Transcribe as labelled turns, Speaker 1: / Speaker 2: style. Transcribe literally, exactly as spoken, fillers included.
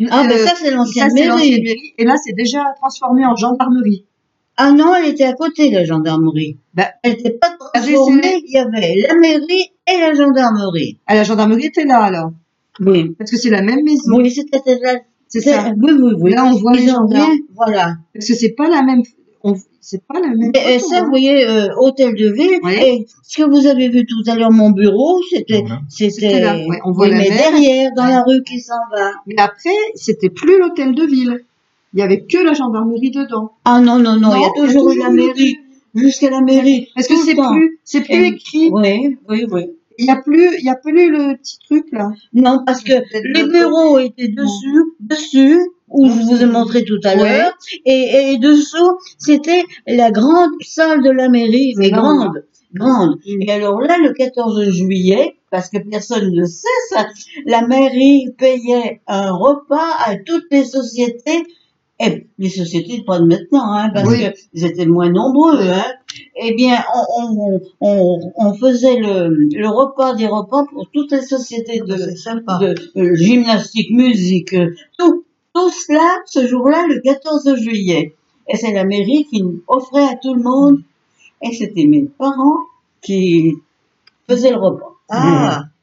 Speaker 1: Ah, ben
Speaker 2: Euh,
Speaker 1: ça, c'est
Speaker 2: ça,
Speaker 1: l'ancienne
Speaker 2: c'est l'ancienne
Speaker 1: mairie.
Speaker 2: mairie. Et là, c'est déjà transformé en gendarmerie.
Speaker 1: Ah non, elle était à côté, la gendarmerie.
Speaker 2: Ben,
Speaker 1: Elle n'était pas
Speaker 2: regardez, c'est,
Speaker 1: transformée, il y avait la mairie et la gendarmerie.
Speaker 2: ah, la gendarmerie était là, alors.
Speaker 1: Oui.
Speaker 2: Parce que c'est la même maison.
Speaker 1: Oui, c'était là.
Speaker 2: C'est
Speaker 1: c'est-
Speaker 2: ça.
Speaker 1: Oui, oui, oui.
Speaker 2: Là, on voit les
Speaker 1: Ils ont bien,
Speaker 2: gendarmes.
Speaker 1: voilà.
Speaker 2: Parce que c'est pas la même, on, c'est pas la même
Speaker 1: Mais, euh,
Speaker 2: photo,
Speaker 1: ça,
Speaker 2: hein.
Speaker 1: vous voyez, euh, hôtel de ville,
Speaker 2: Oui.
Speaker 1: et ce que vous avez vu tout à l'heure, mon bureau, c'était,
Speaker 3: Voilà.
Speaker 2: C'était là.
Speaker 1: c'était,
Speaker 2: Ouais, on voit
Speaker 1: oui,
Speaker 2: la
Speaker 1: mais
Speaker 2: mer.
Speaker 1: derrière, dans
Speaker 2: Ouais.
Speaker 1: la rue qui s'en va.
Speaker 2: Mais après, c'était plus l'hôtel de ville. Il y avait que la gendarmerie dedans.
Speaker 1: Ah non, non, non, il y a
Speaker 2: Non, il y a
Speaker 1: toujours eu
Speaker 2: toujours
Speaker 1: la
Speaker 2: eu l'hôtel de
Speaker 1: mairie,
Speaker 2: ville.
Speaker 1: jusqu'à la mairie,
Speaker 2: Parce que
Speaker 1: tout le
Speaker 2: c'est
Speaker 1: temps.
Speaker 2: plus, c'est plus
Speaker 1: Et,
Speaker 2: écrit.
Speaker 1: oui, oui, oui.
Speaker 2: Il y a plus, il y a plus le petit truc, là.
Speaker 1: Non, parce que
Speaker 2: Peut-être de
Speaker 1: les
Speaker 2: l'autre
Speaker 1: bureaux
Speaker 2: côté.
Speaker 1: étaient
Speaker 2: Non.
Speaker 1: dessus, dessus, où
Speaker 2: Non,
Speaker 1: je vous ai montré tout à
Speaker 2: Ouais.
Speaker 1: l'heure, et, et dessous, c'était la grande salle de la mairie, mais
Speaker 2: C'est là, on l'a.
Speaker 1: grande, grande.
Speaker 2: Mm.
Speaker 1: Et alors là, le quatorze juillet, parce que personne ne sait ça, la mairie payait un repas à toutes les sociétés, et les sociétés pas de maintenant, hein, parce
Speaker 2: Oui.
Speaker 1: que ils étaient moins nombreux, hein. Eh bien, on, on, on, on faisait le, le repas des repas pour toutes les sociétés de,
Speaker 2: C'est sympa.
Speaker 1: de euh, gymnastique, musique, euh, tout, tout cela ce jour-là, le quatorze juillet. Et c'est la mairie qui nous offrait à tout le monde, et c'était mes parents qui faisaient le repas.
Speaker 2: Ah.